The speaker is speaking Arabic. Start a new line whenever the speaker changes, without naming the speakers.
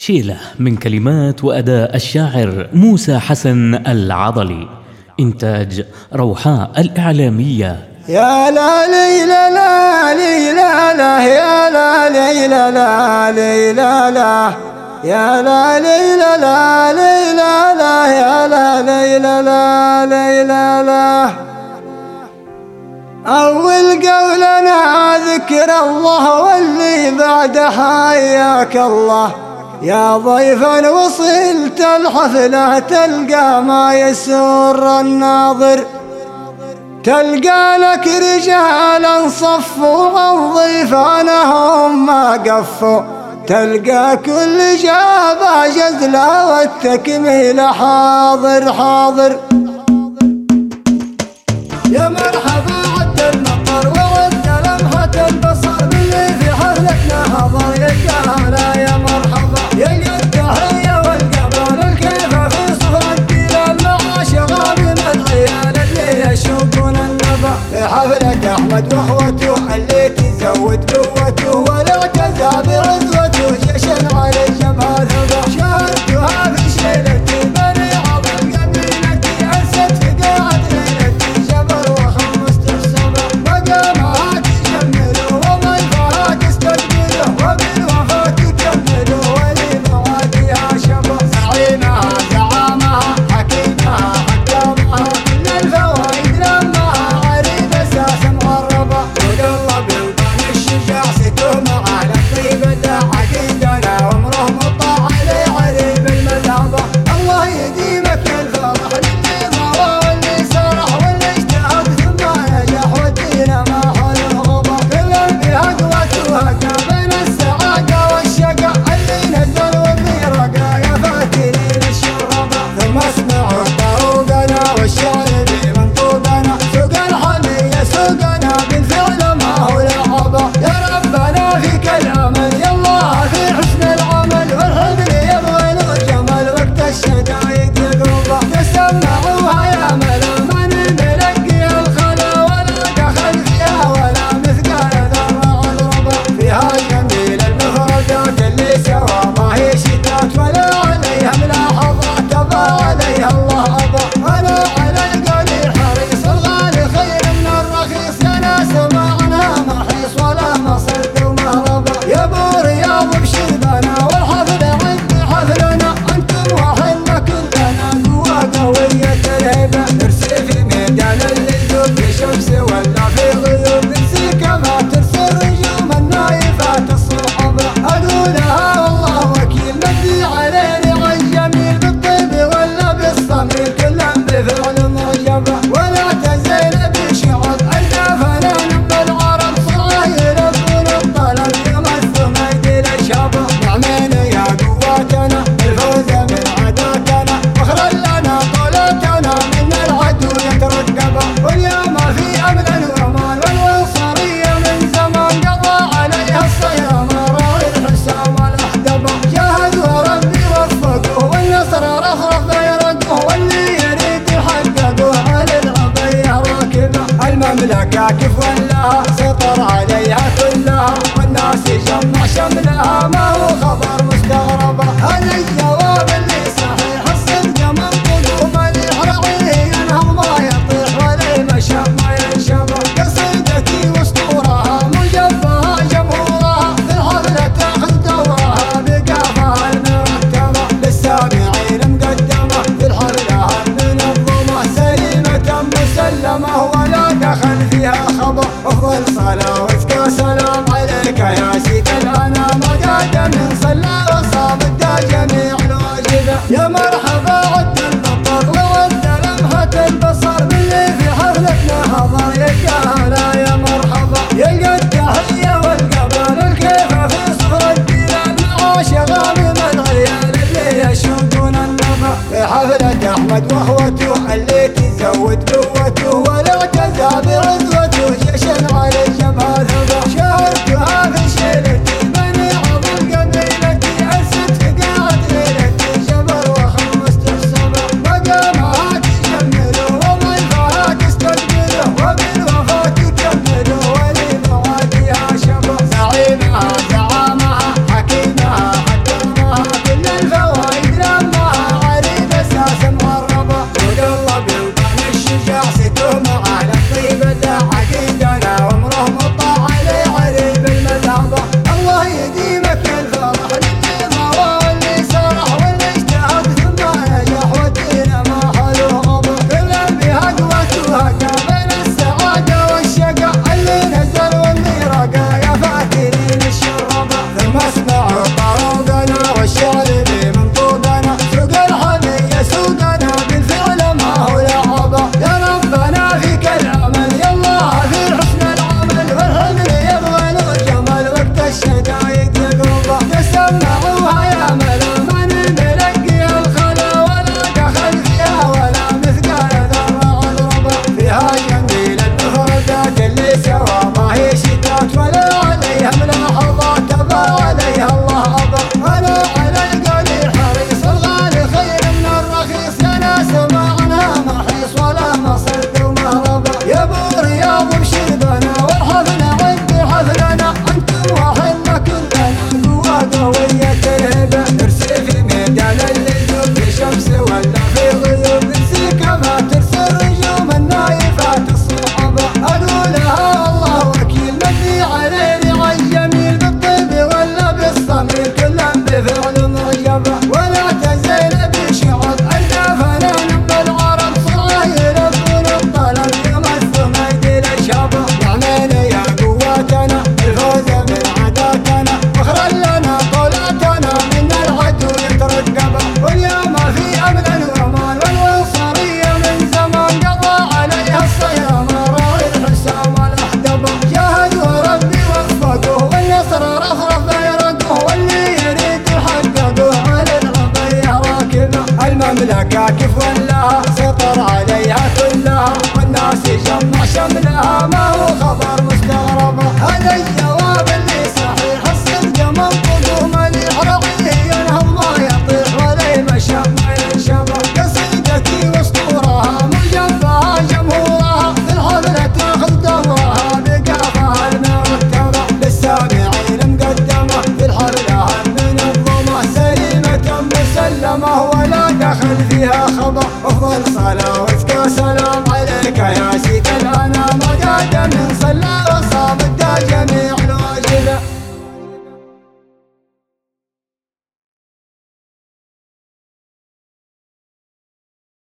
شيلة من كلمات وأداء الشاعر موسى حسن العضلي. إنتاج روحاء الإعلامية.
يا لا ليلى لا ليلى لا يا لا ليلى لا ليلى لا يا لا ليلى لا ليلى لا يا لا ليلى لا ليلى لا. أول قولنا ذكر الله واللي بعد حياك الله. يا ضيفا وصلت الحفلة تلقى ما يسر الناظر. تلقى لك رجالا صفوا عن ضيفانهم ما قفوا. تلقى كل جابه جزلة والتكميل حاضر حاضر. يا مرحبا عد المطر وعد لمحة البصر باللي في حفلتنا حضر. يا الجهالة يا مرحبا يا التحية والقبل الكيف في صفر الدلال مع شغاب العيال اللي يشوقون النبا. في حفلة أحمد وأخوته اللي تزود قوته والاعتزى بعزوته جيش على الجبهة ثبا. شاهدتها في شيلتي بني عظم قبيلتي أنست في قاعة ليلتي جبر وخمست السبع. مقامها تجمله وضيفها تستقبله وبالوفاة تكمله ولمواديها شبه. زعيمها زعامها حكيمها حكامها كل الفوائد لمها عريب أساس مغربة. والله بلطان الشجاع ستوه معانا الطيبة عقيدنا وامره مطاع عليه عريب المذهبة. الله يديمك الفرح للي ضوى واللي سرح واللي اجتهد ثم نجح والدين ما حل الغبا. كل بهدوة وهدى بين السعادة والشقا اللي نزل وبيرقى يا فاتنين الشربة. ثم اسمعوا طروقنا والشعر بمنطوقنا. سوق الحمية سوقنا بالفعل ما هو لعبة. يا ربنا فيك الأمل يا الله في حسن العمل. والحزن يبغى له جمل وقت الشدايد يقربه. تسمعوها يا ملا من الملقي الخلا ولا دخل فيها ولا مثقال ذرة عذربة. فيها جميل المفردات اللي سوا ما هي شتات ولا عليها ملاحظات تبى عليها الله أبا. أنا على القليل حريص الغالي خير من الرخيص. يا ناس معنا مرحيص ولا مصد ومهربة. يا ابو رياض بشربنا والحفل عند حفلنا. انتم وحنا كلنا قوة قوية الهيبة. نرسي في ميدان اللجوب في شمس ولا في غيوب. نرسي كما ترسي الرجوم النايفات الصحبة. اقولها والله وكيل ندي علينا عن جميل بالطيب ولا بالصميل كلهم بفعل معجبة. ولا تزين بشعب عندنا فنان بالعرب صغير يكون الطلب يمثل مجد الشباب. نعمين يا قواتنا الفوز من عداكنا واخرج لنا طولتنا من العدو يترقبه. واليوم في امن وامان والعنصرية من زمان قضى عليها الصيام راعي الحسام والاحدبه. جاهد وربي وفقه والنصر رفرف بيرقه واللي يريد يحققه على العبيه راكبه. المملكة كيف ولاها سيطر عليها كلها والناس يجمع شملها ما هو خبر مستغربة. هذا الجواب اللي صحيح الصدق من قلوب الإحرعي ينهض ما يطيح ولا يمشى ما ينشبه. قصيدتي واسطورها مجبها جمهورها في الحفلة تاخذ دورها بقافها المرتبة. للسامعين مقدمة في الحفلة المنظمة سليمة مسلمة ولا دخل فيها خبر. أفضل صلاة وازكى سلام عليك يا سيد الأنام. قادم صلى وصام ادى جميع الواجبة. يا مرحبا عد المطر وعد لمحة البصر باللي في حفلتنا حضر. يا الجهالة يا مرحبا يلقى التحية والقبل الكيف في صفر الدلال مع شغاب العيال اللي يشوقون النبا. في حفلة أحمد وأخوته اللي تزود قوته والاعتزى بعزوته جيش على الجبهة ثبا. شاهدتها في شيلتي بني عظم قبيلتي أنست في قاعة ليلتي جبر وخمست السبع. مقامها تجمله وضيفها تستقبله وبالوفاة تكمله ولمواديها شبه. زعيمها زعامها حكيمها حكامها كل ظالم